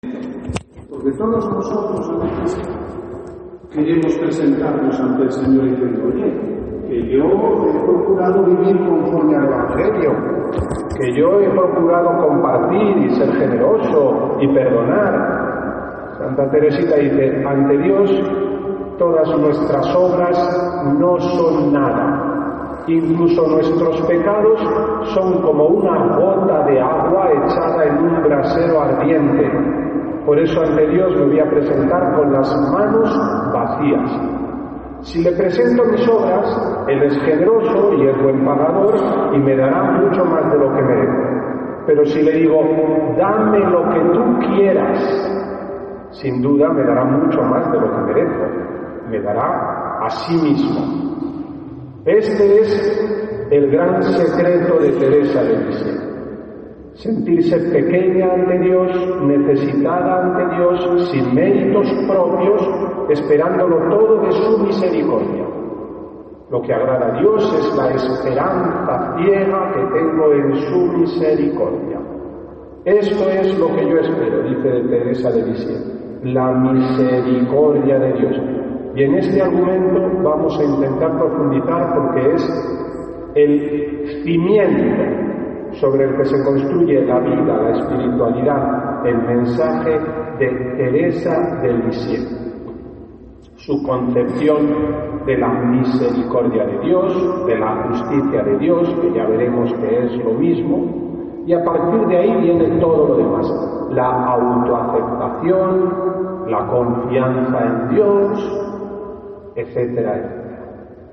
Porque todos nosotros a veces queremos presentarnos ante el Señor diciendo, oye, que yo he procurado vivir conforme al Evangelio, que yo he procurado compartir y ser generoso y perdonar. Santa Teresita dice, ante Dios todas nuestras obras no son nada. Incluso nuestros pecados son como una gota de agua echada en un brasero ardiente. Por eso ante Dios me voy a presentar con las manos vacías. Si le presento mis obras, Él es generoso y es buen pagador y me dará mucho más de lo que merezco. Pero si le digo, dame lo que tú quieras, sin duda me dará mucho más de lo que merezco. Me dará a sí mismo. Este es el gran secreto de Teresa de Lisieux. Sentirse pequeña ante Dios, necesitada ante Dios, sin méritos propios, esperándolo todo de su misericordia. Lo que agrada a Dios es la esperanza ciega que tengo en su misericordia. Esto es lo que yo espero, dice Teresa de Lisieux, la misericordia de Dios. Y en este argumento vamos a intentar profundizar porque es el cimiento sobre el que se construye la vida, la espiritualidad, el mensaje de Teresa de Lisieux. Su concepción de la misericordia de Dios, de la justicia de Dios, que ya veremos que es lo mismo, y a partir de ahí viene todo lo demás, la autoaceptación, la confianza en Dios, etcétera, etcétera.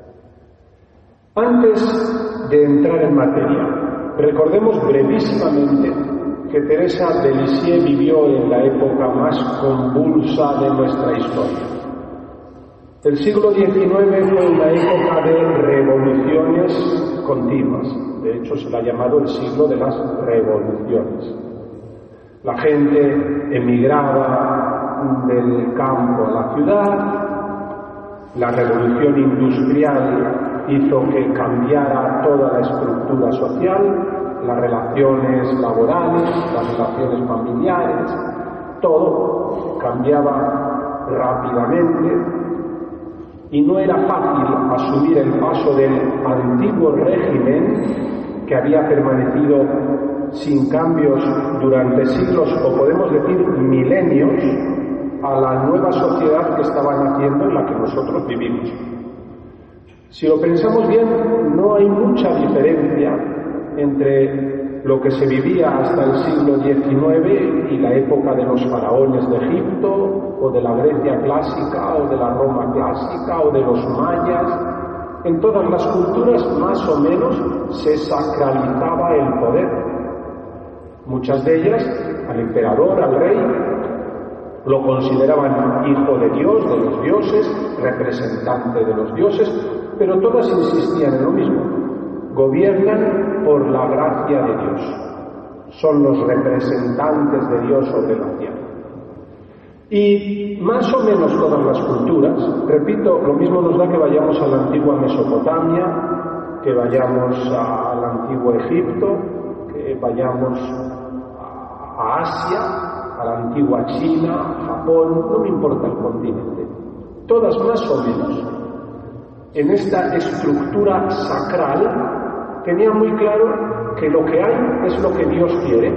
Antes de entrar en materia, recordemos brevísimamente que Teresa de Lisieux vivió en la época más convulsa de nuestra historia. El siglo XIX fue una época de revoluciones continuas. De hecho, se le ha llamado el siglo de las revoluciones. La gente emigraba del campo a la ciudad. La revolución industrial hizo que cambiara toda la estructura social, las relaciones laborales, las relaciones familiares, todo cambiaba rápidamente y no era fácil asumir el paso del antiguo régimen que había permanecido sin cambios durante siglos o podemos decir milenios a la nueva sociedad que estaba naciendo en la que nosotros vivimos. Si lo pensamos bien, no hay mucha diferencia entre lo que se vivía hasta el siglo XIX y la época de los faraones de Egipto, o de la Grecia clásica, o de la Roma clásica, o de los mayas. En todas las culturas, más o menos, se sacralizaba el poder. Muchas de ellas, al emperador, al rey, lo consideraban hijo de Dios, de los dioses, representante de los dioses, pero todas insistían en lo mismo. Gobiernan por la gracia de Dios. Son los representantes de Dios sobre la tierra. Y más o menos todas las culturas, repito, lo mismo nos da que vayamos a la antigua Mesopotamia, que vayamos al antiguo Egipto, que vayamos a Asia, a la antigua China, Japón, no me importa el continente. Todas más o menos, en esta estructura sacral, tenía muy claro que lo que hay es lo que Dios quiere.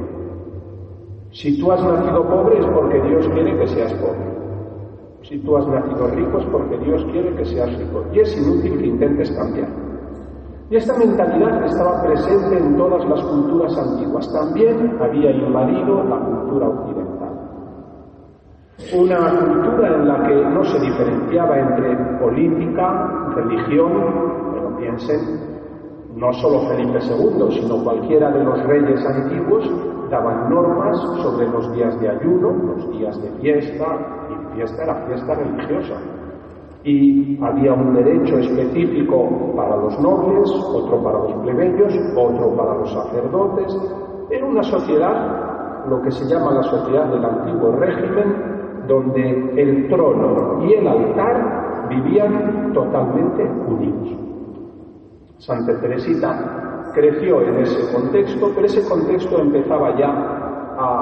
Si tú has nacido pobre es porque Dios quiere que seas pobre. Si tú has nacido rico es porque Dios quiere que seas rico. Y es inútil que intentes cambiar. Y esta mentalidad estaba presente en todas las culturas antiguas. También había invadido la cultura occidental. Una cultura en la que no se diferenciaba entre política, religión, pero piensen, no solo Felipe II, sino cualquiera de los reyes antiguos daban normas sobre los días de ayuno, los días de fiesta, y fiesta era fiesta religiosa. Y había un derecho específico para los nobles, otro para los plebeyos, otro para los sacerdotes. Era una sociedad, lo que se llama la sociedad del antiguo régimen, donde el trono y el altar vivían totalmente unidos. Santa Teresita creció en ese contexto, pero ese contexto empezaba ya a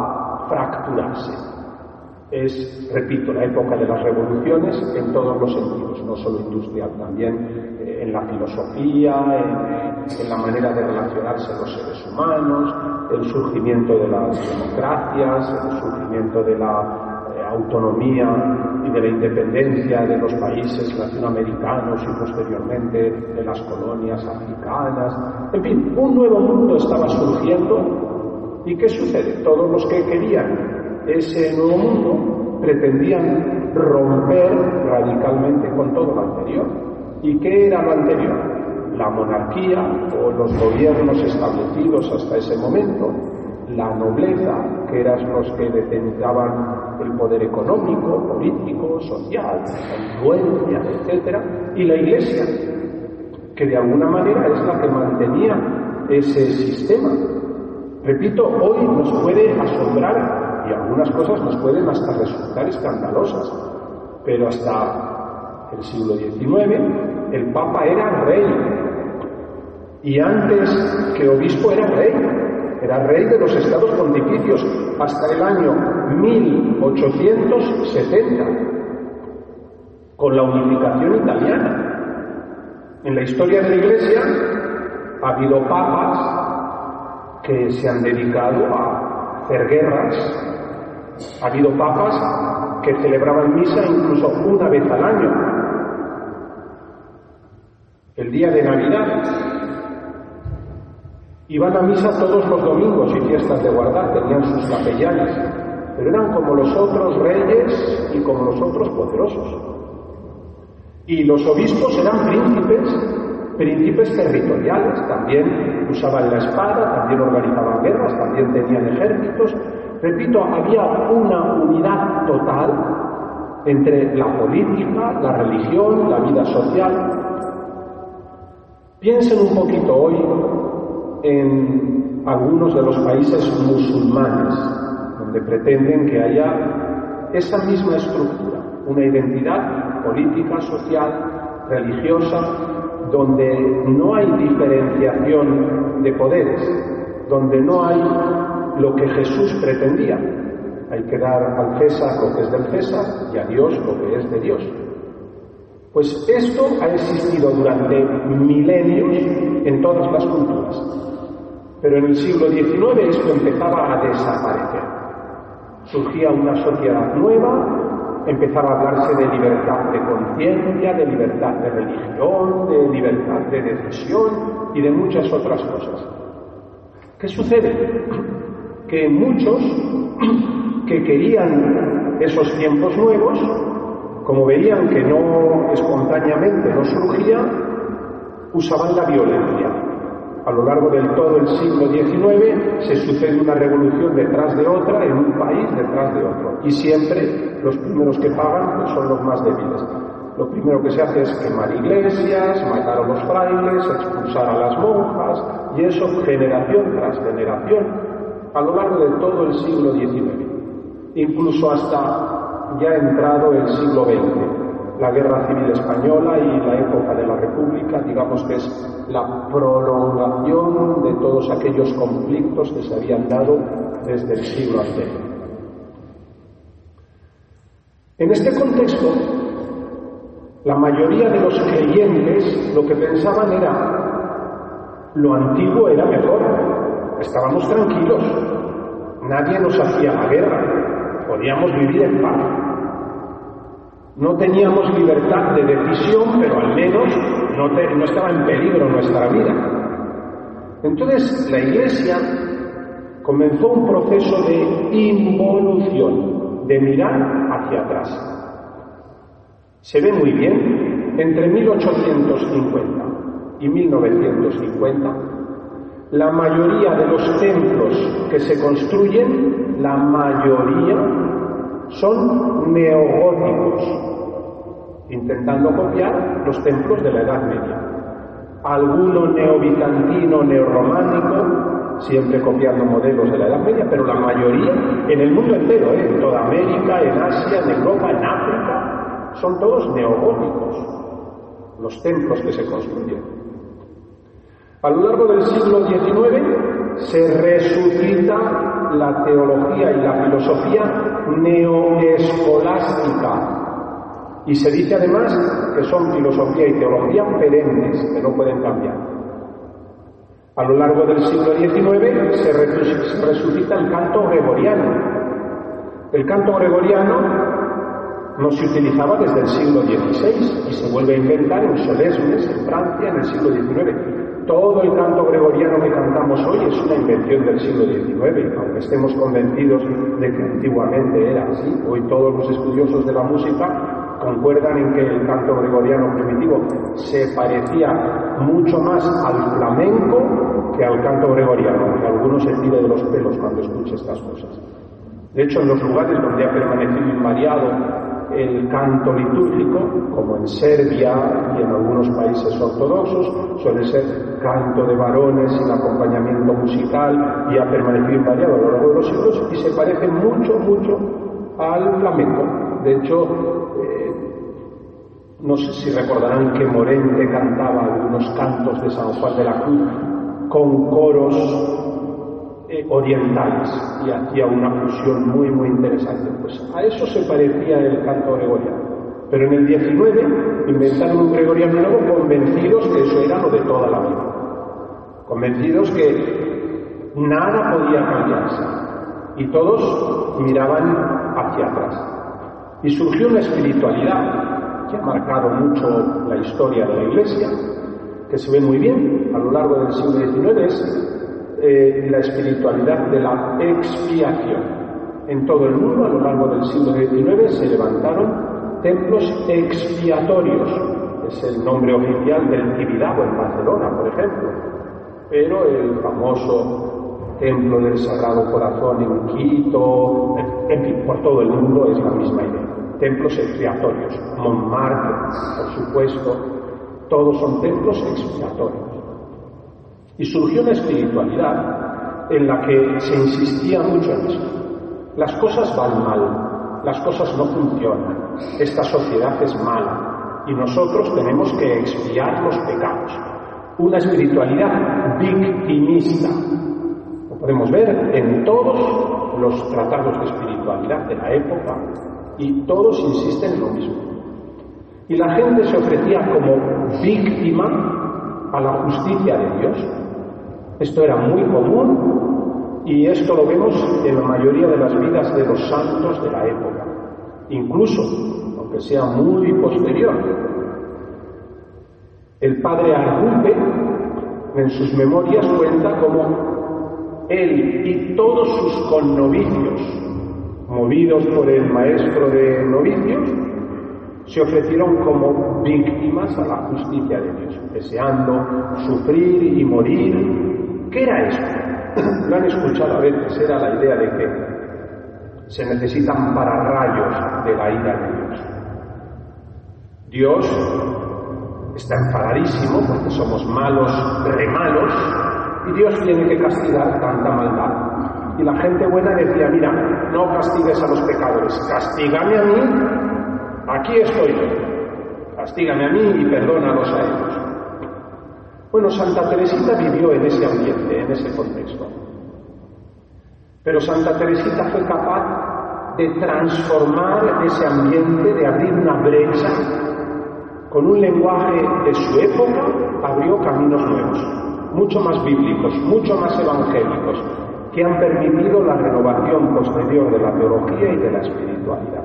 a fracturarse. Es, repito, la época de las revoluciones en todos los sentidos, no solo industrial, también en la filosofía, en la manera de relacionarse los seres humanos, el surgimiento de las democracias, el surgimiento de la autonomía y de la independencia de los países latinoamericanos y posteriormente de las colonias africanas. En fin, un nuevo mundo estaba surgiendo. ¿Y qué sucede? Todos los que querían ese nuevo mundo pretendían romper radicalmente con todo lo anterior. ¿Y qué era lo anterior? La monarquía o los gobiernos establecidos hasta ese momento, la nobleza, que eran los que detenitaban el poder económico, político, social, la influencia, etc., y la Iglesia, que de alguna manera es la que mantenía ese sistema. Repito, hoy nos puede asombrar y algunas cosas nos pueden hasta resultar escandalosas, pero hasta el siglo XIX el Papa era rey, y antes que obispo era rey de los estados pontificios hasta el año 1870, con la unificación italiana. En la historia de la Iglesia ha habido papas que se han dedicado a hacer guerras, ha habido papas que celebraban misa incluso una vez al año. El día de Navidad iban a misa todos los domingos y fiestas de guardar, tenían sus capellanes, pero eran como los otros reyes y como los otros poderosos. Y los obispos eran príncipes territoriales, también usaban la espada, también organizaban guerras, también tenían ejércitos. Repito, había una unidad total entre la política, la religión, la vida social. Piensen un poquito hoy en algunos de los países musulmanes, donde pretenden que haya esa misma estructura, una identidad política, social, religiosa, donde no hay diferenciación de poderes, donde no hay lo que Jesús pretendía. Hay que dar al César lo que es del César y a Dios lo que es de Dios. Pues esto ha existido durante milenios en todas las culturas. Pero en el siglo XIX esto empezaba a desaparecer. Surgía una sociedad nueva, empezaba a hablarse de libertad de conciencia, de libertad de religión, de libertad de decisión y de muchas otras cosas. ¿Qué sucede? Que muchos que querían esos tiempos nuevos, como veían que no espontáneamente no surgía, usaban la violencia. A lo largo del todo el siglo XIX se sucede una revolución detrás de otra, en un país detrás de otro. Y siempre los primeros que pagan pues son los más débiles. Lo primero que se hace es quemar iglesias, matar a los frailes, expulsar a las monjas, y eso generación tras generación, a lo largo de todo el siglo XIX. Incluso hasta ya entrado el siglo XX. La Guerra Civil Española y la época de la República, digamos que es la prolongación de todos aquellos conflictos que se habían dado desde el siglo anterior. En este contexto, la mayoría de los creyentes lo que pensaban era: lo antiguo era mejor, estábamos tranquilos, nadie nos hacía la guerra, podíamos vivir en paz. No teníamos libertad de decisión, pero al menos no estaba en peligro nuestra vida. Entonces la Iglesia comenzó un proceso de involución, de mirar hacia atrás. Se ve muy bien, entre 1850 y 1950, la mayoría de los templos que se construyen, la mayoría son neogóticos, intentando copiar los templos de la Edad Media. Alguno neobizantino, neorrománico, siempre copiando modelos de la Edad Media, pero la mayoría en el mundo entero, en toda América, en Asia, en Europa, en África, son todos neogóticos los templos que se construyen. A lo largo del siglo XIX se resucita la teología y la filosofía neoescolástica. Y se dice además que son filosofía y teología perennes, que no pueden cambiar. A lo largo del siglo XIX se resucita el canto gregoriano. El canto gregoriano no se utilizaba desde el siglo XVI y se vuelve a inventar en Solesmes, en Francia, en el siglo XIX. Todo el canto gregoriano que cantamos hoy es una invención del siglo XIX, aunque estemos convencidos de que antiguamente era así. Hoy todos los estudiosos de la música concuerdan en que el canto gregoriano primitivo se parecía mucho más al flamenco que al canto gregoriano, aunque algunos se tire de los pelos cuando escucha estas cosas. De hecho, en los lugares donde ha permanecido invariado el canto litúrgico, como en Serbia y en algunos países ortodoxos, suele ser canto de varones sin acompañamiento musical y ha permanecido invariado a lo largo de los siglos y se parece mucho al flamenco. De hecho, no sé si recordarán que Morente cantaba algunos cantos de San Juan de la Cruz con coros orientales y hacía una fusión muy interesante. Pues a eso se parecía el canto gregoriano. Pero en el XIX inventaron un gregoriano nuevo convencidos que eso era lo de toda la vida. Convencidos que nada podía cambiarse y todos miraban hacia atrás. Y surgió una espiritualidad que ha marcado mucho la historia de la Iglesia, que se ve muy bien a lo largo del siglo XIX, es la espiritualidad de la expiación. En todo el mundo, a lo largo del siglo XIX, se levantaron templos expiatorios. Es el nombre oficial del Tibidabo en Barcelona, por ejemplo. Pero el famoso templo del Sagrado Corazón en Quito, en fin, por todo el mundo es la misma idea. Templos expiatorios. Montmartre, por supuesto, todos son templos expiatorios. Y surgió una espiritualidad en la que se insistía mucho en eso. Las cosas van mal, las cosas no funcionan, esta sociedad es mala y nosotros tenemos que expiar los pecados. Una espiritualidad victimista. Lo podemos ver en todos los tratados de espiritualidad de la época y todos insisten en lo mismo. Y la gente se ofrecía como víctima a la justicia de Dios. Esto era muy común y esto lo vemos en la mayoría de las vidas de los santos de la época, incluso, aunque sea muy posterior. El padre Arrumpe, en sus memorias, cuenta cómo él y todos sus connovicios, movidos por el maestro de novicios, se ofrecieron como víctimas a la justicia de Dios, deseando sufrir y morir. ¿Qué era esto? Lo han escuchado a veces, era la idea de que se necesitan pararrayos de la ira de Dios. Dios está enfadadísimo porque somos malos, remalos, y Dios tiene que castigar tanta maldad. Y la gente buena decía, mira, no castigues a los pecadores, castígame a mí, aquí estoy yo, castígame a mí y perdónalos a ellos. Bueno, Santa Teresita vivió en ese ambiente, en ese contexto. Pero Santa Teresita fue capaz de transformar ese ambiente, de abrir una brecha. Con un lenguaje de su época, abrió caminos nuevos, mucho más bíblicos, mucho más evangélicos, que han permitido la renovación posterior de la teología y de la espiritualidad.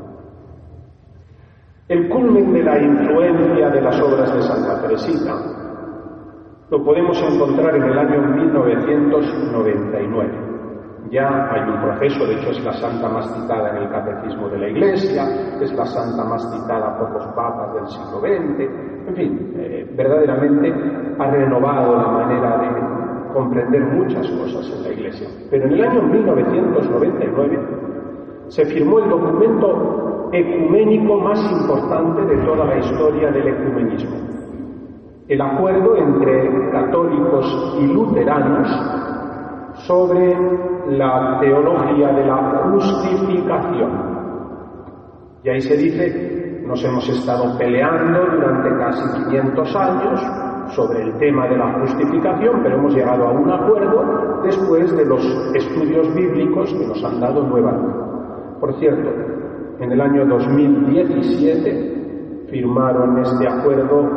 El culmen de la influencia de las obras de Santa Teresita lo podemos encontrar en el año 1999. Ya hay un proceso, de hecho es la santa más citada en el Catecismo de la Iglesia, es la santa más citada por los papas del siglo XX, en fin, verdaderamente ha renovado la manera de comprender muchas cosas en la Iglesia. Pero en el año 1999 se firmó el documento ecuménico más importante de toda la historia del ecumenismo. El acuerdo entre católicos y luteranos sobre la teología de la justificación. Y ahí se dice, nos hemos estado peleando durante casi 500 años sobre el tema de la justificación, pero hemos llegado a un acuerdo después de los estudios bíblicos que nos han dado nueva luz. Por cierto, en el año 2017 firmaron este acuerdo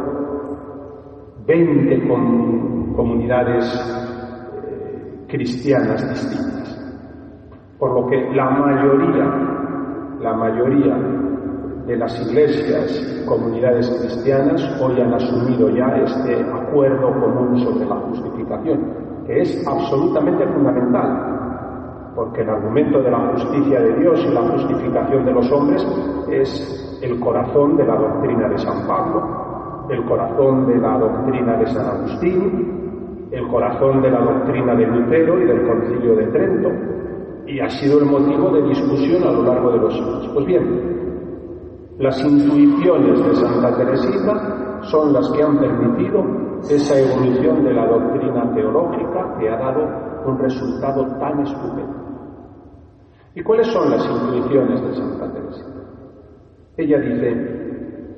20 comunidades cristianas distintas, por lo que la mayoría de las iglesias y comunidades cristianas hoy han asumido ya este acuerdo común sobre la justificación, que es absolutamente fundamental, porque el argumento de la justicia de Dios y la justificación de los hombres es el corazón de la doctrina de San Pablo, el corazón de la doctrina de San Agustín, el corazón de la doctrina de Lutero y del Concilio de Trento, y ha sido el motivo de discusión a lo largo de los siglos. Pues bien, las intuiciones de Santa Teresita son las que han permitido esa evolución de la doctrina teológica que ha dado un resultado tan estupendo. ¿Y cuáles son las intuiciones de Santa Teresita? Ella dice: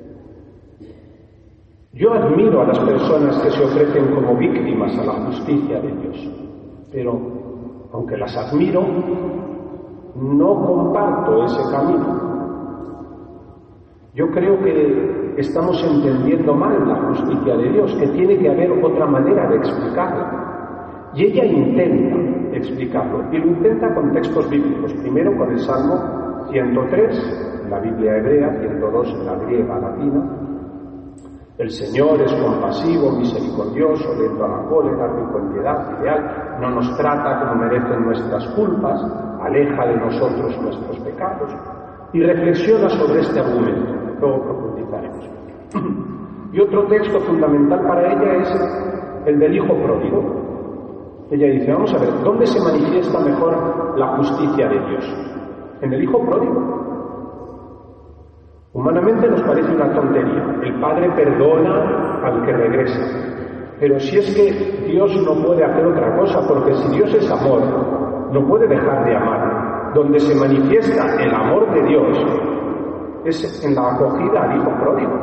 yo admiro a las personas que se ofrecen como víctimas a la justicia de Dios, pero aunque las admiro, no comparto ese camino. Yo creo que estamos entendiendo mal la justicia de Dios, que tiene que haber otra manera de explicarla. Y ella intenta explicarlo, y lo intenta con textos bíblicos. Primero con el Salmo 103, en la Biblia hebrea, 102 en la griega latina. El Señor es compasivo, misericordioso, lento a la cólera, rico en piedad y leal, no nos trata como merecen nuestras culpas, aleja de nosotros nuestros pecados. Y reflexiona sobre este argumento, luego profundizaremos. Y otro texto fundamental para ella es el del Hijo Pródigo. Ella dice: vamos a ver, ¿dónde se manifiesta mejor la justicia de Dios? En el Hijo Pródigo. Humanamente nos parece una tontería. El Padre perdona al que regresa. Pero si es que Dios no puede hacer otra cosa, porque si Dios es amor, no puede dejar de amar. Donde se manifiesta el amor de Dios es en la acogida al Hijo Pródigo.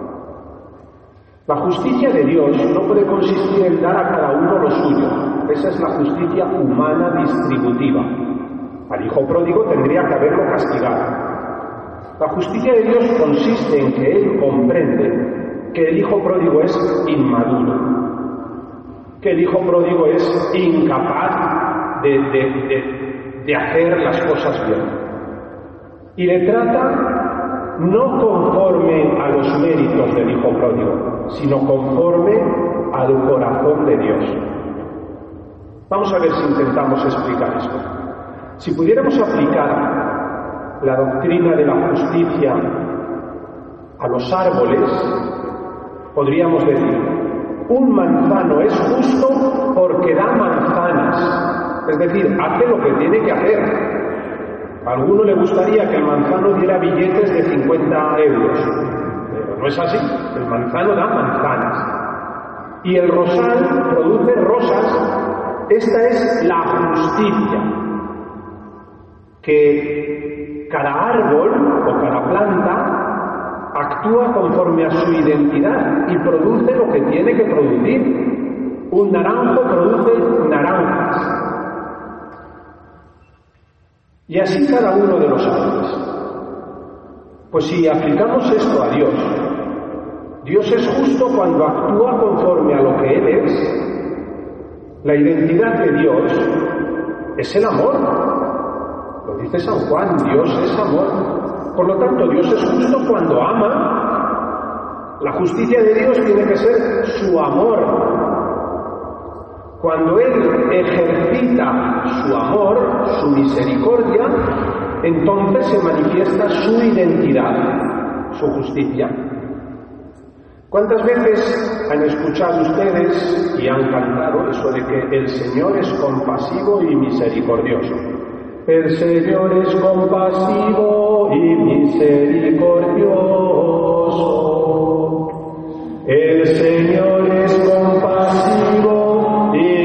La justicia de Dios no puede consistir en dar a cada uno lo suyo. Esa es la justicia humana distributiva. Al Hijo Pródigo tendría que haberlo castigado. La justicia de Dios consiste en que Él comprende que el Hijo Pródigo es inmaduro, que el Hijo Pródigo es incapaz de hacer las cosas bien. Y le trata no conforme a los méritos del Hijo Pródigo, sino conforme al corazón de Dios. Vamos a ver si intentamos explicar esto. Si pudiéramos aplicar la doctrina de la justicia a los árboles, podríamos decir: un manzano es justo porque da manzanas, es decir, hace lo que tiene que hacer. A alguno le gustaría que el manzano diera billetes de 50 euros, pero no es así. El manzano da manzanas. Y el rosal produce rosas. Esta es la justicia, que cada árbol o cada planta actúa conforme a su identidad y produce lo que tiene que producir. Un naranjo produce naranjas. Y así cada uno de los árboles. Pues si aplicamos esto a Dios, Dios es justo cuando actúa conforme a lo que Él es. La identidad de Dios es el amor. Lo dice San Juan: Dios es amor. Por lo tanto, Dios es justo cuando ama. La justicia de Dios tiene que ser su amor. Cuando Él ejercita su amor, su misericordia, entonces se manifiesta su identidad, su justicia. ¿Cuántas veces han escuchado ustedes y han cantado eso de que el Señor es compasivo y misericordioso? El Señor es compasivo y misericordioso. El Señor es compasivo y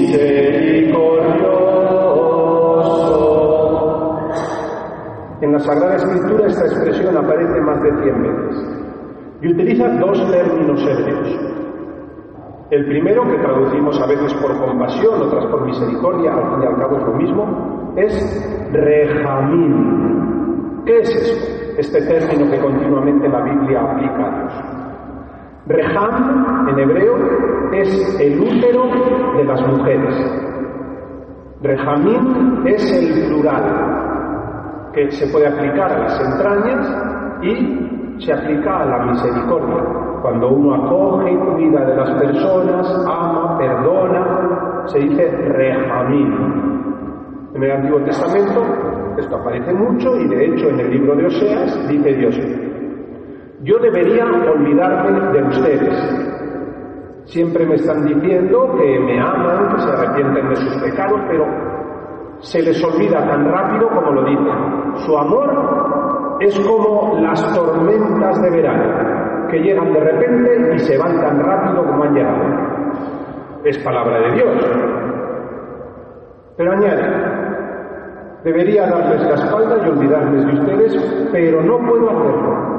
misericordioso. En la Sagrada Escritura esta expresión aparece más de 100 veces y utiliza dos términos hebreos. El primero, que traducimos a veces por compasión, otras por misericordia, al fin y al cabo es lo mismo, es Rejamín. ¿Qué es esto? Este término que continuamente la Biblia aplica a Dios. Rejam, en hebreo, es el útero de las mujeres. Rejamín es el plural, que se puede aplicar a las entrañas y se aplica a la misericordia. Cuando uno acoge y cuida de las personas, ama, perdona, se dice Rejamín. En el Antiguo Testamento esto aparece mucho y de hecho en el libro de Oseas dice Dios: yo debería olvidarme de ustedes. Siempre me están diciendo que me aman, que se arrepienten de sus pecados, pero se les olvida tan rápido como lo dicen. Su amor es como las tormentas de verano, que llegan de repente y se van tan rápido como han llegado. Es palabra de Dios. Pero añade: debería darles la espalda y olvidarles de ustedes, pero no puedo hacerlo.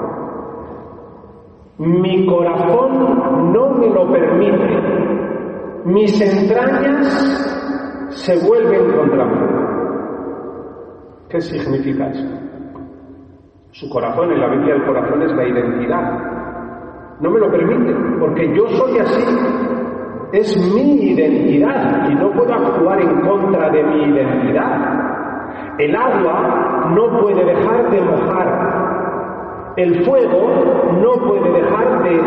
Mi corazón no me lo permite. Mis entrañas se vuelven contra mí. ¿Qué significa eso? Su corazón, en la Biblia el corazón es la identidad. No me lo permite, porque yo soy así. Es mi identidad y no puedo actuar en contra de mi identidad. El agua no puede dejar de mojar. El fuego no puede dejar de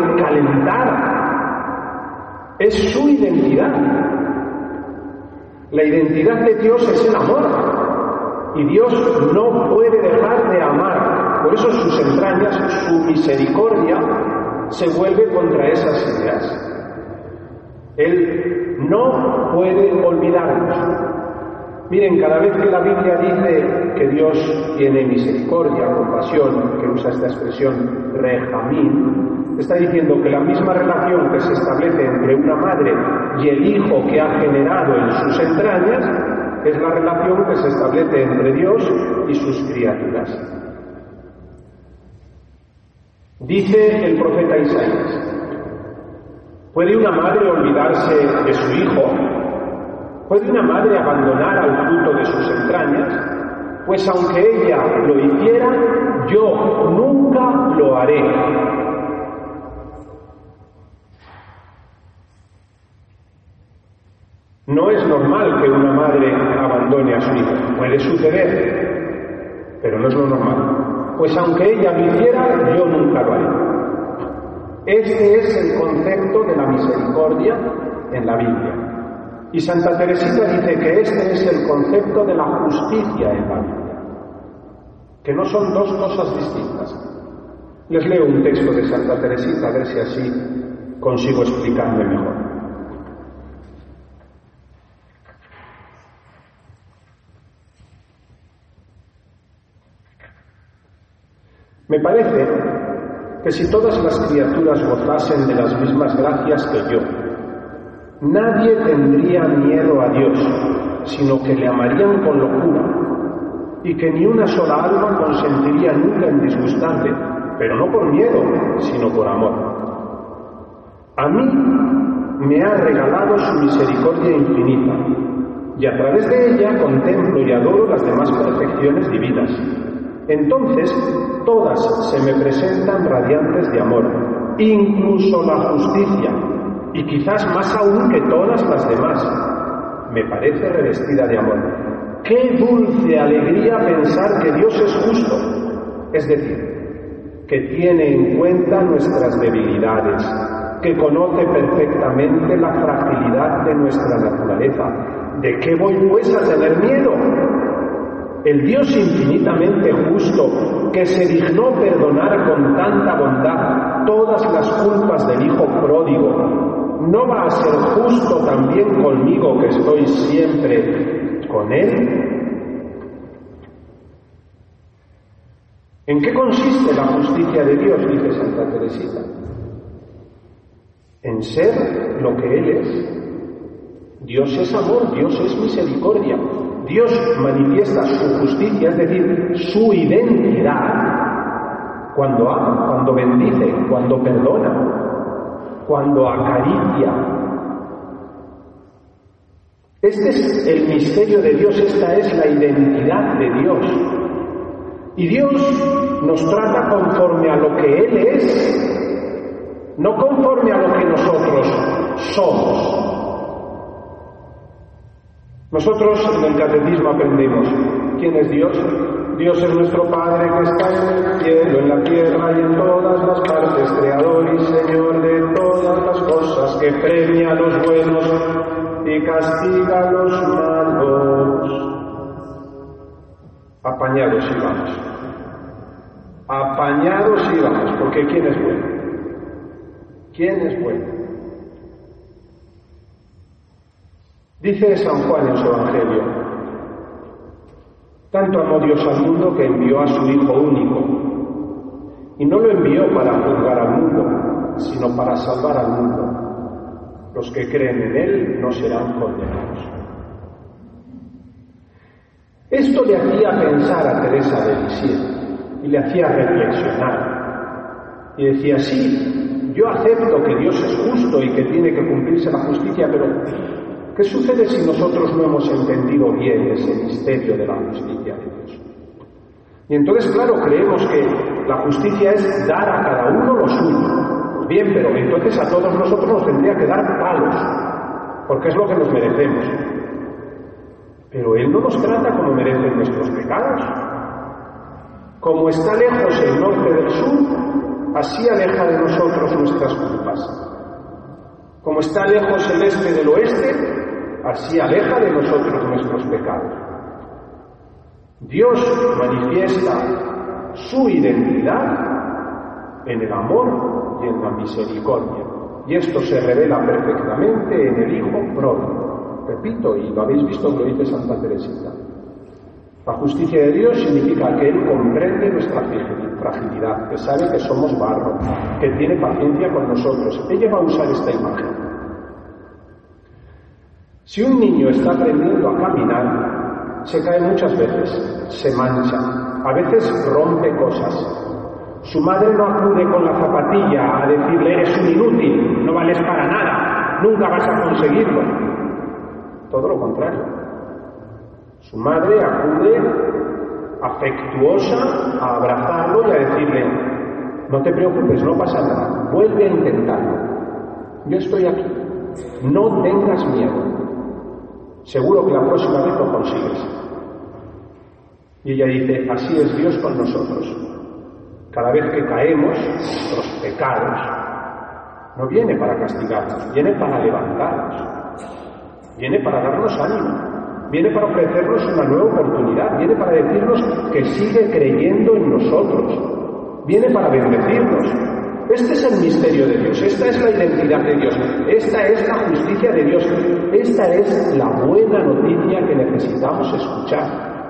calentar. Es su identidad. La identidad de Dios es el amor. Y Dios no puede dejar de amar. Por eso sus entrañas, su misericordia, se vuelve contra esas ideas. Él no puede olvidarnos. Miren, cada vez que la Biblia dice que Dios tiene misericordia, compasión, que usa esta expresión Rejamín, está diciendo que la misma relación que se establece entre una madre y el hijo que ha generado en sus entrañas es la relación que se establece entre Dios y sus criaturas. Dice el profeta Isaías: ¿puede una madre olvidarse de su hijo? ¿Puede una madre abandonar al fruto de sus entrañas? Pues aunque ella lo hiciera, yo nunca lo haré. No es normal que una madre abandone a su hijo. Puede suceder, pero no es lo normal. Pues aunque ella lo hiciera, yo nunca lo haré. Este es el concepto de la misericordia en la Biblia. Y Santa Teresita dice que este es el concepto de la justicia en la Biblia, que no son dos cosas distintas. Les leo un texto de Santa Teresita, a ver si así consigo explicarme mejor. Me parece que si todas las criaturas gozasen de las mismas gracias que yo, nadie tendría miedo a Dios, sino que le amarían con locura, y que ni una sola alma consentiría nunca en disgustarle, pero no por miedo, sino por amor. A mí me ha regalado su misericordia infinita, y a través de ella contemplo y adoro las demás perfecciones divinas. Entonces, todas se me presentan radiantes de amor, incluso la justicia, y quizás más aún que todas las demás, me parece revestida de amor. ¡Qué dulce alegría pensar que Dios es justo! Es decir, que tiene en cuenta nuestras debilidades, que conoce perfectamente la fragilidad de nuestra naturaleza. ¿De qué voy pues a tener miedo? El Dios infinitamente justo, que se dignó perdonar con tanta bondad todas las culpas del hijo pródigo, ¿no va a ser justo también conmigo, que estoy siempre con él? ¿En qué consiste la justicia de Dios?, dice Santa Teresita. En ser lo que Él es. Dios es amor, Dios es misericordia. Dios manifiesta su justicia, es decir, su identidad, cuando ama, cuando bendice, cuando perdona, cuando acaricia, Este es el misterio de Dios, esta es la identidad de Dios. Y Dios nos trata conforme a lo que Él es, no conforme a lo que nosotros somos. Nosotros en el catecismo aprendemos ¿quién es Dios? Dios es nuestro Padre que está en el cielo, en la tierra y en todas las partes, Creador y Señor de todas las cosas, que premia a los buenos y castiga a los malos. Apañados íbamos. Apañados íbamos, porque ¿quién es bueno? ¿Quién es bueno? Dice San Juan en su Evangelio: tanto amó Dios al mundo que envió a su Hijo único, y no lo envió para juzgar al mundo, sino para salvar al mundo. Los que creen en Él no serán condenados. Esto le hacía pensar a Teresa de Lisieux y le hacía reflexionar. Y decía, sí, yo acepto que Dios es justo y que tiene que cumplirse la justicia, pero ¿qué sucede si nosotros no hemos entendido bien ese misterio de la justicia de Dios? Y entonces, claro, creemos que la justicia es dar a cada uno lo suyo. Bien, pero entonces a todos nosotros nos tendría que dar palos, porque es lo que nos merecemos. Pero Él no nos trata como merecen nuestros pecados. Como está lejos el norte del sur, así aleja de nosotros nuestras culpas. Como está lejos el este del oeste, así aleja de nosotros nuestros pecados. Dios manifiesta su identidad en el amor y en la misericordia. Y esto se revela perfectamente en el Hijo pródigo. Repito, y lo habéis visto, lo dice Santa Teresita. La justicia de Dios significa que Él comprende nuestra fragilidad, que sabe que somos barro, que tiene paciencia con nosotros. Ella va a usar esta imagen. Si un niño está aprendiendo a caminar, se cae muchas veces, se mancha, a veces rompe cosas. Su madre no acude con la zapatilla a decirle, eres un inútil, no vales para nada, nunca vas a conseguirlo. Todo lo contrario. Su madre acude afectuosa a abrazarlo y a decirle, no te preocupes, no pasa nada, vuelve a intentarlo. Yo estoy aquí, no tengas miedo. Seguro que la próxima vez lo consigues. Y ella dice, así es Dios con nosotros. Cada vez que caemos, nuestros pecados, no viene para castigarnos, viene para levantarnos, viene para darnos ánimo, viene para ofrecernos una nueva oportunidad, viene para decirnos que sigue creyendo en nosotros, viene para bendecirnos. Este es el misterio de Dios, esta es la identidad de Dios, esta es la justicia de Dios, esta es la buena noticia que necesitamos escuchar.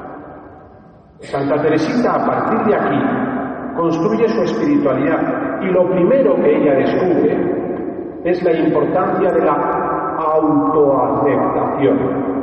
Santa Teresita, a partir de aquí, construye su espiritualidad y lo primero que ella descubre es la importancia de la autoaceptación.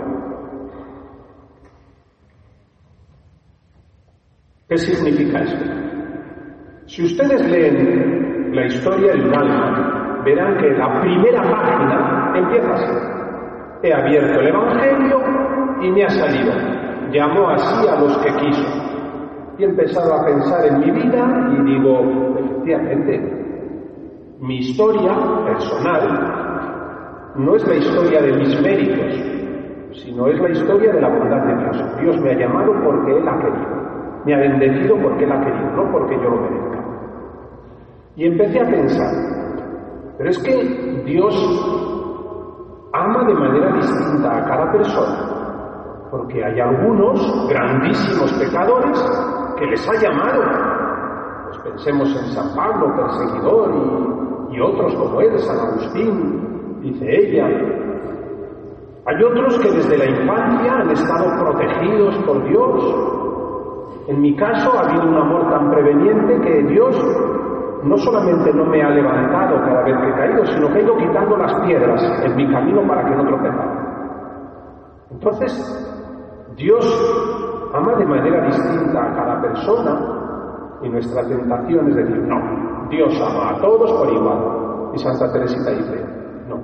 ¿Qué significa esto? Si ustedes leen la historia del alma, verán que la primera página empieza así. He abierto el Evangelio y me ha salido. Llamó así a los que quiso. Y he empezado a pensar en mi vida y digo, efectivamente, mi historia personal no es la historia de mis méritos, sino es la historia de la bondad de Dios. Dios me ha llamado porque Él ha querido, me ha bendecido porque Él ha querido, no porque yo lo merezca. Y empecé a pensar, pero es que Dios ama de manera distinta a cada persona, porque hay algunos grandísimos pecadores que les ha llamado. Pues pensemos en San Pablo, perseguidor, y otros como él, San Agustín, dice ella. Hay otros que desde la infancia han estado protegidos por Dios. En mi caso ha habido un amor tan preveniente que Dios no solamente no me ha levantado cada vez que he caído, sino que ha ido quitando las piedras en mi camino para que no tropezara. Entonces, Dios ama de manera distinta a cada persona y nuestra tentación es decir, no, Dios ama a todos por igual. Y Santa Teresita dice, no,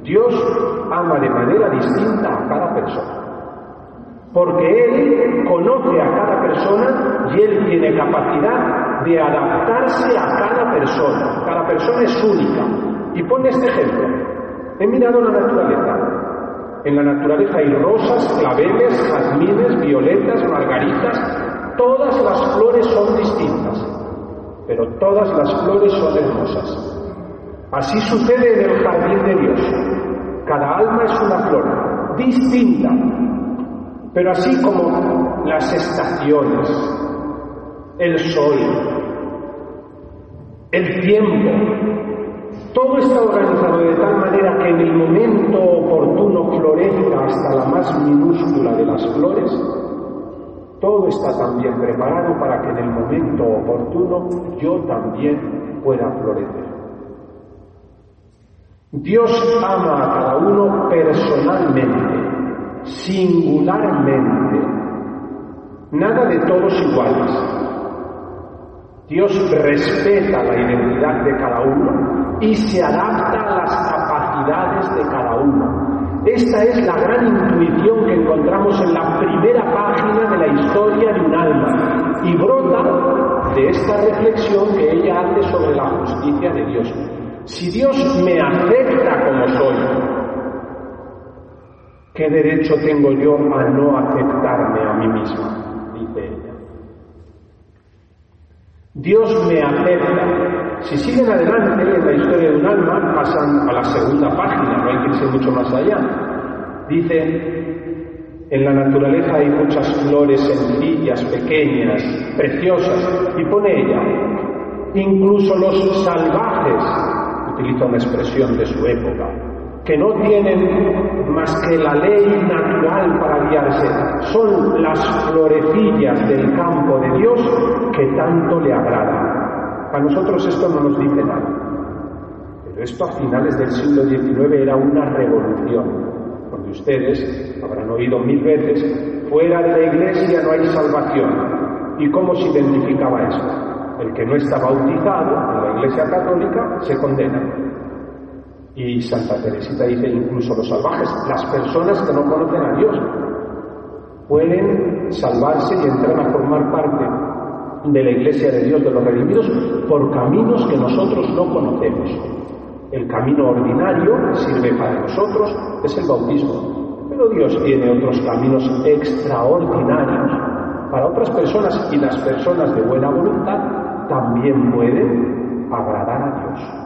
Dios ama de manera distinta a cada persona. Porque Él conoce a cada persona y Él tiene capacidad de adaptarse a cada persona. Cada persona es única. Y pone este ejemplo. He mirado la naturaleza. En la naturaleza hay rosas, claveles, jazmines, violetas, margaritas. Todas las flores son distintas, pero todas las flores son hermosas. Así sucede en el jardín de Dios. Cada alma es una flor, distinta. Pero así como las estaciones, el sol, el tiempo, todo está organizado de tal manera que en el momento oportuno florezca hasta la más minúscula de las flores, todo está también preparado para que en el momento oportuno yo también pueda florecer. Dios ama a cada uno personalmente, singularmente, nada de todos iguales. Dios respeta la identidad de cada uno y se adapta a las capacidades de cada uno. Esta es la gran intuición que encontramos en la primera página de la historia de un alma y brota de esta reflexión que ella hace sobre la justicia de Dios. Si Dios me acepta como soy, ¿qué derecho tengo yo a no aceptarme a mí misma? Dice ella. Dios me acepta. Si siguen adelante en la historia de un alma, pasan a la segunda página, no hay que irse mucho más allá. Dice, en la naturaleza hay muchas flores sencillas, pequeñas, preciosas, y pone ella, incluso los salvajes, utiliza una expresión de su época, que no tienen más que la ley natural para guiarse, son las florecillas del campo de Dios que tanto le agradan. A nosotros esto no nos dice nada, pero esto a finales del siglo XIX era una revolución, porque ustedes habrán oído 1000 veces, fuera de la iglesia no hay salvación. ¿Y cómo se identificaba eso? El que no está bautizado en la iglesia católica se condena. Y Santa Teresita dice, incluso los salvajes, las personas que no conocen a Dios, pueden salvarse y entrar a formar parte de la iglesia de Dios, de los redimidos, por caminos que nosotros no conocemos. El camino ordinario que sirve para nosotros es el bautismo, pero Dios tiene otros caminos extraordinarios para otras personas, y las personas de buena voluntad también pueden agradar a Dios.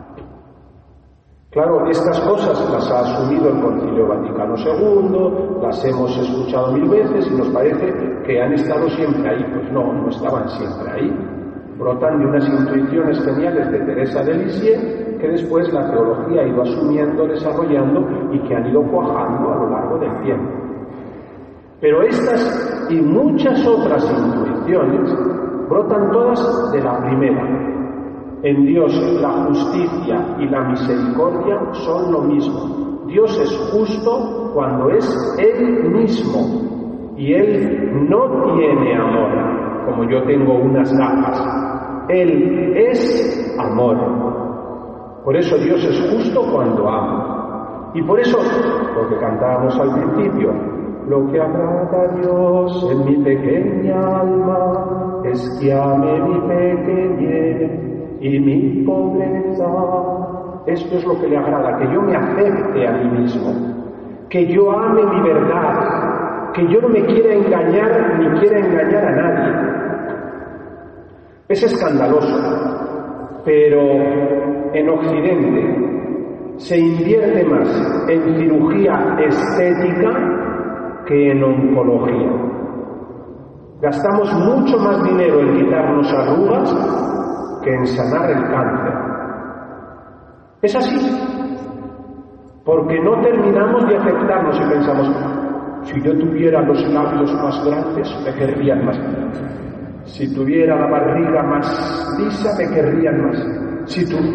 Claro, estas cosas las ha asumido el Concilio Vaticano II, las hemos escuchado 1000 veces y nos parece que han estado siempre ahí. Pues no estaban siempre ahí. Brotan de unas intuiciones geniales de Teresa de Lisieux que después la teología ha ido asumiendo, desarrollando y que han ido cuajando a lo largo del tiempo. Pero estas y muchas otras intuiciones brotan todas de la primera. En Dios la justicia y la misericordia son lo mismo. Dios es justo cuando es Él mismo y Él no tiene amor, como yo tengo unas gafas. Él es amor. Por eso Dios es justo cuando ama. Y por eso, lo que cantábamos al principio, lo que agrada a Dios en mi pequeña alma es que ame mi pequeñez y mi pobreza. Esto es lo que le agrada, que yo me acepte a mí mismo, que yo ame mi verdad, que yo no me quiera engañar ni quiera engañar a nadie. Es escandaloso, pero en Occidente se invierte más en cirugía estética que en oncología. Gastamos mucho más dinero en quitarnos arrugas que en sanar el cáncer. Es así, porque no terminamos de aceptarnos y pensamos, si yo tuviera los labios más grandes, me querrían más. Si tuviera la barriga más lisa, me querrían más.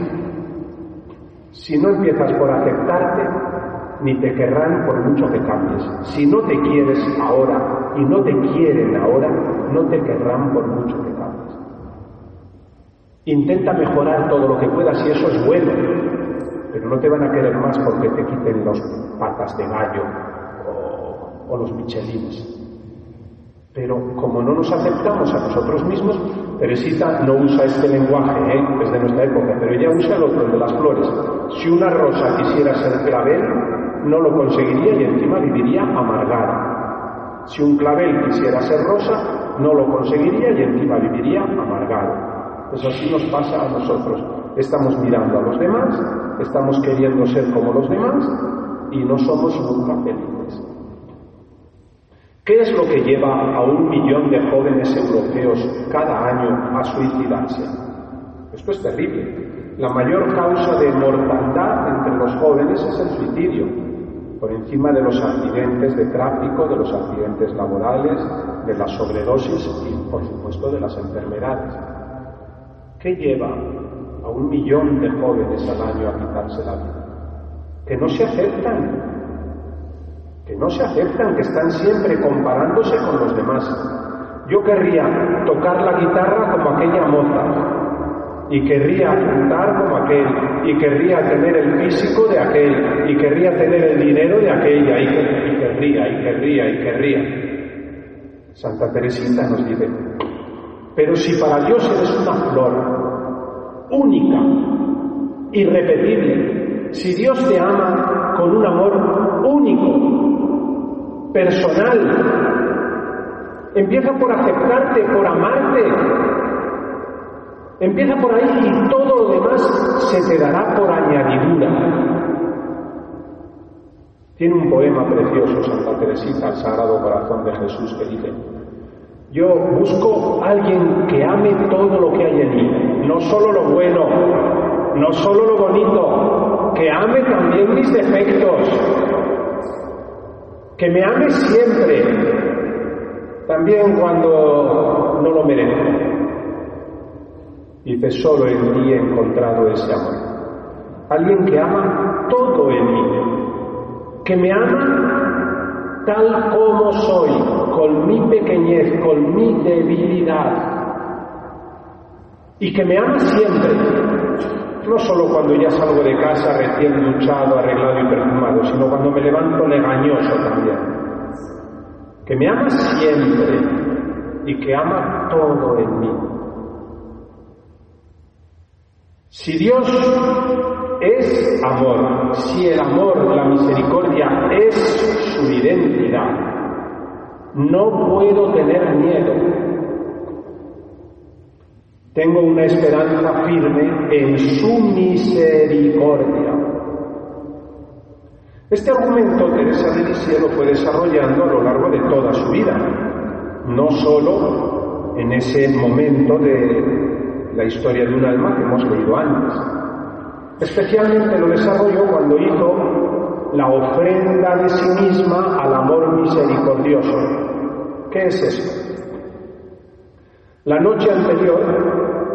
Si no empiezas por aceptarte, ni te querrán por mucho que cambies. Si no te quieres ahora y no te quieren ahora, no te querrán por mucho que cambies. Intenta mejorar todo lo que puedas y eso es bueno, pero no te van a querer más porque te quiten los patas de gallo o los michelines. Pero como no nos aceptamos a nosotros mismos, Teresita no usa este lenguaje, es de nuestra época, pero ella usa el otro, el de las flores. Si una rosa quisiera ser clavel, no lo conseguiría y encima viviría amargada. Si un clavel quisiera ser rosa, no lo conseguiría y encima viviría amargado. Pues así nos pasa a nosotros. Estamos mirando a los demás, estamos queriendo ser como los demás y no somos nunca felices. ¿Qué es lo que lleva a 1 millón de jóvenes europeos cada año a suicidarse? Esto es terrible. La mayor causa de mortandad entre los jóvenes es el suicidio, por encima de los accidentes de tráfico, de los accidentes laborales, de la sobredosis y, por supuesto, de las enfermedades. ¿Qué lleva a 1 millón de jóvenes al año a quitarse la vida? Que no se aceptan, que están siempre comparándose con los demás. Yo querría tocar la guitarra como aquella moza, y querría cantar como aquel, y querría tener el físico de aquel, y querría tener el dinero de aquella, y querría. Santa Teresita nos dice, pero si para Dios eres una flor única, irrepetible, si Dios te ama con un amor único, personal, empieza por aceptarte, por amarte, empieza por ahí y todo lo demás se te dará por añadidura. Tiene un poema precioso Santa Teresita al Sagrado Corazón de Jesús que dice: yo busco a alguien que ame todo lo que hay en mí, no solo lo bueno, no solo lo bonito, que ame también mis defectos, que me ame siempre, también cuando no lo merezco. Dice, solo en ti he encontrado ese amor. Alguien que ama todo en mí, que me ama tal como soy, con mi pequeñez, con mi debilidad, y que me ama siempre, no solo cuando ya salgo de casa recién duchado, arreglado y perfumado, sino cuando me levanto legañoso también. Que me ama siempre y que ama todo en mí. Si Dios es amor, si el amor, la misericordia es su identidad, no puedo tener miedo. Tengo una esperanza firme en su misericordia. Este argumento Teresa de Lisieux lo fue desarrollando a lo largo de toda su vida, no solo en ese momento de la historia de un alma que hemos leído antes. Especialmente lo desarrolló cuando hizo la ofrenda de sí misma al amor misericordioso. ¿Qué es eso? La noche anterior,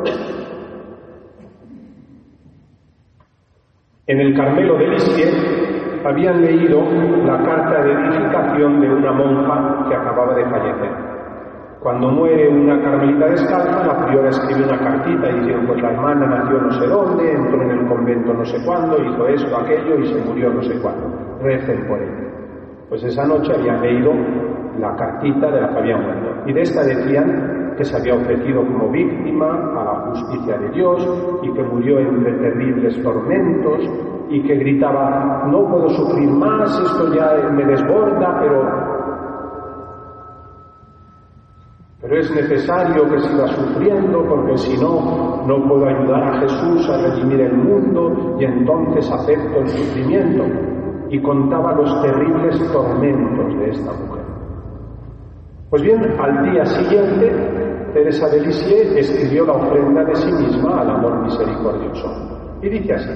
en el Carmelo de Lisieux, habían leído la carta de edificación de una monja que acababa de fallecer. Cuando muere una carmelita descalza, la priora escribe una cartita y dice, pues la hermana nació no sé dónde, entró en el convento no sé cuándo, hizo esto, aquello y se murió no sé cuándo. Recen por ella. Pues esa noche habían leído la cartita de la que había muerto. Y de esta decían que se había ofrecido como víctima a la justicia de Dios y que murió entre terribles tormentos y que gritaba, no puedo sufrir más, esto ya me desborda, pero es necesario que siga sufriendo porque si no, no puedo ayudar a Jesús a redimir el mundo y entonces acepto el sufrimiento. Y contaba los terribles tormentos de esta mujer. Pues bien, al día siguiente, Teresa de Lisieux escribió la ofrenda de sí misma al amor misericordioso. Y dice así: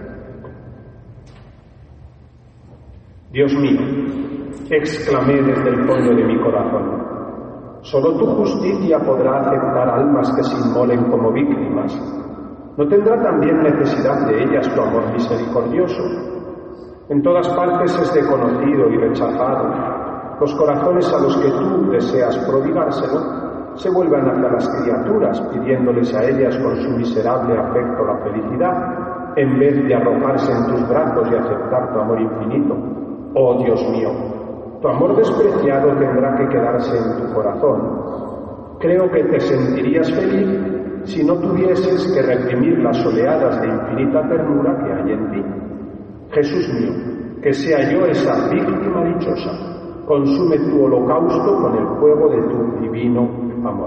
Dios mío, exclamé desde el fondo de mi corazón, solo tu justicia podrá aceptar almas que se inmolen como víctimas. ¿No tendrá también necesidad de ellas tu amor misericordioso? En todas partes es desconocido y rechazado. Los corazones a los que tú deseas prodigárselo se vuelven hacia las criaturas, pidiéndoles a ellas con su miserable afecto la felicidad, en vez de arrojarse en tus brazos y aceptar tu amor infinito. Oh Dios mío, tu amor despreciado tendrá que quedarse en tu corazón. Creo que te sentirías feliz si no tuvieses que reprimir las oleadas de infinita ternura que hay en ti. Jesús mío, que sea yo esa víctima dichosa. Consume tu holocausto con el fuego de tu divino amor.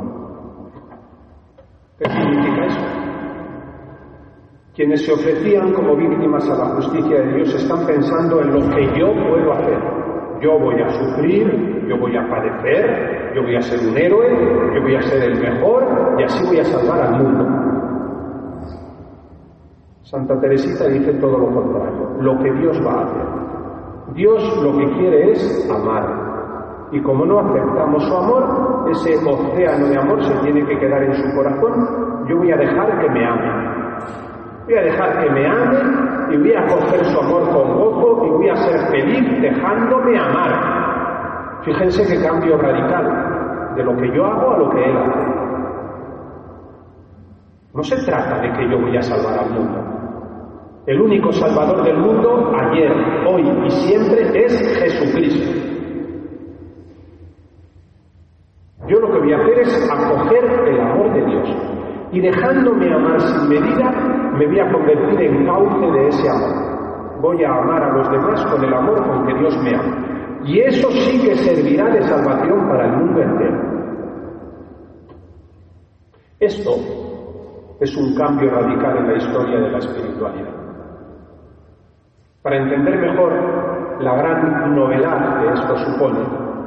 ¿Qué significa eso? Quienes se ofrecían como víctimas a la justicia de Dios están pensando en lo que yo puedo hacer. Yo voy a sufrir, yo voy a padecer, yo voy a ser un héroe, yo voy a ser el mejor y así voy a salvar al mundo. Santa Teresita dice todo lo contrario, lo que Dios va a hacer. Dios lo que quiere es amar. Y como no aceptamos su amor, ese océano de amor se tiene que quedar en su corazón. Yo voy a dejar que me ame. Voy a dejar que me ame y voy a coger su amor con gozo y voy a ser feliz dejándome amar. Fíjense qué cambio radical de lo que yo hago a lo que Él hace. No se trata de que yo voy a salvar al mundo. El único salvador del mundo, ayer, hoy y siempre, es Jesucristo. Yo lo que voy a hacer es acoger el amor de Dios. Y dejándome amar sin medida, me voy a convertir en cauce de ese amor. Voy a amar a los demás con el amor con que Dios me ama. Y eso sí que servirá de salvación para el mundo entero. Esto es un cambio radical en la historia de la espiritualidad. Para entender mejor la gran novedad que esto supone,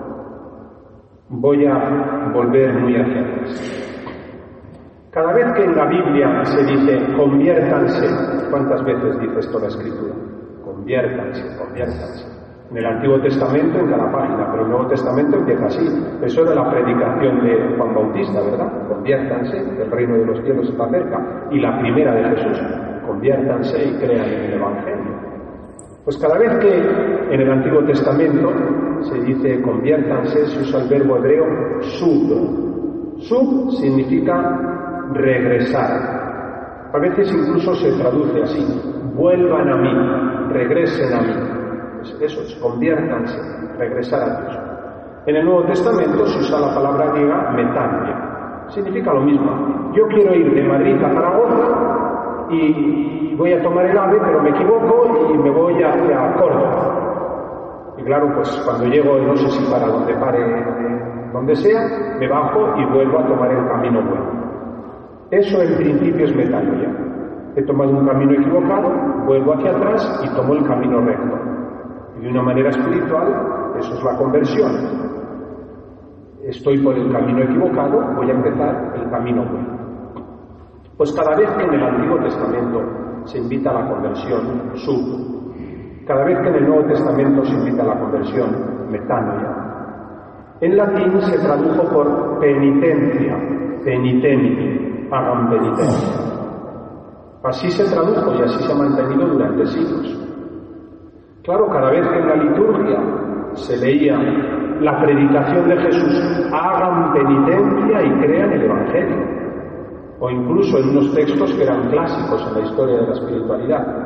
voy a volver muy hacia atrás. Cada vez que en la Biblia se dice conviértanse, ¿cuántas veces dice esto la Escritura? Conviértanse, conviértanse. En el Antiguo Testamento en cada página, pero el Nuevo Testamento empieza así. Eso era la predicación de Juan Bautista, ¿verdad? Conviértanse, el reino de los cielos está cerca. Y la primera de Jesús, conviértanse y crean en el Evangelio. Pues cada vez que en el Antiguo Testamento se dice conviértanse, se usa el verbo hebreo sub. Sub significa regresar. A veces incluso se traduce así, vuelvan a mí, regresen a mí. Pues eso es, conviértanse, regresar a Dios. En el Nuevo Testamento se usa la palabra griega metanoia. Significa lo mismo. Yo quiero ir de Madrid a Zaragoza y voy a tomar el AVE, pero me equivoco y me voy hacia Córdoba. Y claro, pues cuando llego, no sé si para donde pare, donde sea, me bajo y vuelvo a tomar el camino bueno. Eso en principio es metanoia. He tomado un camino equivocado, vuelvo hacia atrás y tomo el camino recto. Y de una manera espiritual, eso es la conversión. Estoy por el camino equivocado, voy a empezar el camino bueno. Pues cada vez que en el Antiguo Testamento se invita a la conversión, sub, cada vez que en el Nuevo Testamento se invita a la conversión, metanoia, en latín se tradujo por penitencia, penitenti, hagan penitencia. Así se tradujo y así se ha mantenido durante siglos. Claro, cada vez que en la liturgia se leía la predicación de Jesús, hagan penitencia y crean el Evangelio, o incluso en unos textos que eran clásicos en la historia de la espiritualidad.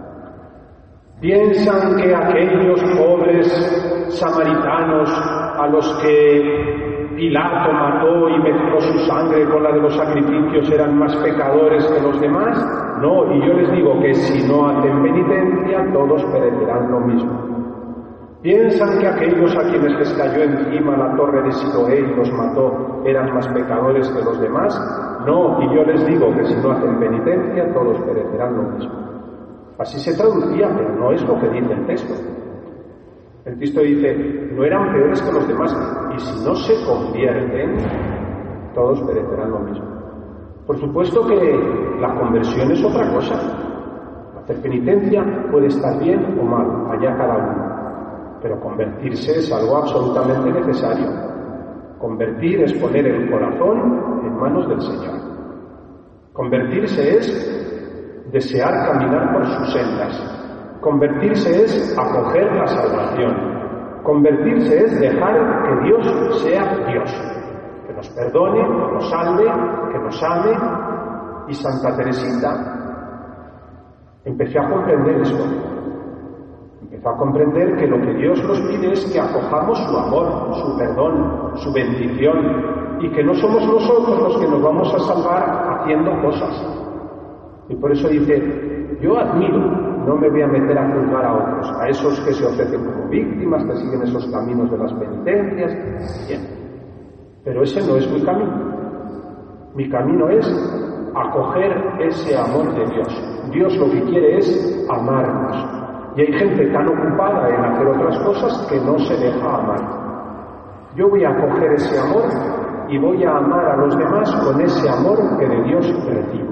Piensan que aquellos pobres samaritanos a los que Pilato mató y mezcló su sangre con la de los sacrificios eran más pecadores que los demás. No, y yo les digo que si no hacen penitencia, todos perecerán lo mismo. Piensan que aquellos a quienes les cayó encima la torre de Siloé y los mató eran más pecadores que los demás. No, y yo les digo que si no hacen penitencia, todos perecerán lo mismo. Así se traducía, pero no es lo que dice el texto. El texto dice, no eran peores que los demás, y si no se convierten, todos perecerán lo mismo. Por supuesto que la conversión es otra cosa. Hacer penitencia puede estar bien o mal, allá cada uno. Pero convertirse es algo absolutamente necesario. Convertir es poner el corazón en manos del Señor. Convertirse es desear caminar por sus sendas. Convertirse es acoger la salvación. Convertirse es dejar que Dios sea Dios. Que nos perdone, que nos salve, que nos ame. Y Santa Teresita, Empecé a comprender esto. Empecé a comprender que lo que Dios nos pide es que acojamos su amor, su perdón, su bendición, y que no somos nosotros los que nos vamos a salvar haciendo cosas. Y por eso dice, yo admiro, no me voy a meter a juzgar a otros, a esos que se ofrecen como víctimas, que siguen esos caminos de las penitencias, bien. Pero ese no es mi camino. Mi camino es acoger ese amor de Dios. Dios lo que quiere es amarnos. Y hay gente tan ocupada en hacer otras cosas que no se deja amar. Yo voy a acoger ese amor y voy a amar a los demás con ese amor que de Dios recibo.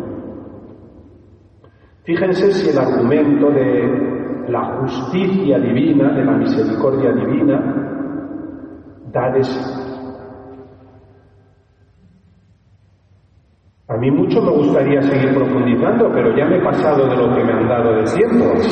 Fíjense si el argumento de la justicia divina, de la misericordia divina, da de sí. A mí mucho me gustaría seguir profundizando, pero ya me he pasado de lo que me han dado de tiempo.